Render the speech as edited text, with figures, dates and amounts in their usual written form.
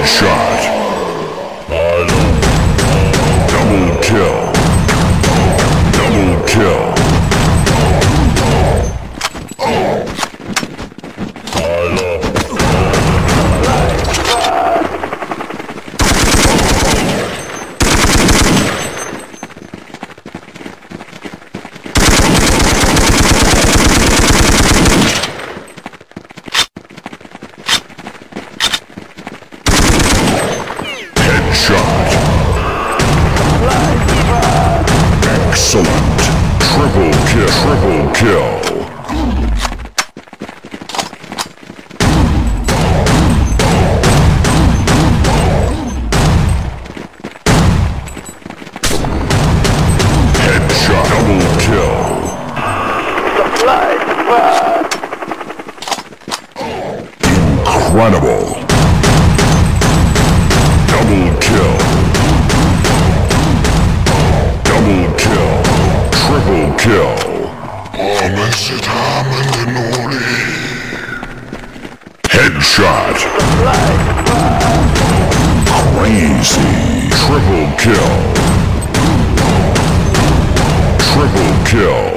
Headshot. Double kill. Double kill. Headshot. Excellent. Triple kill. Triple kill. Headshot. Double kill. Incredible. Double kill. Double kill. Triple kill. Headshot. Crazy. Triple kill. Triple kill.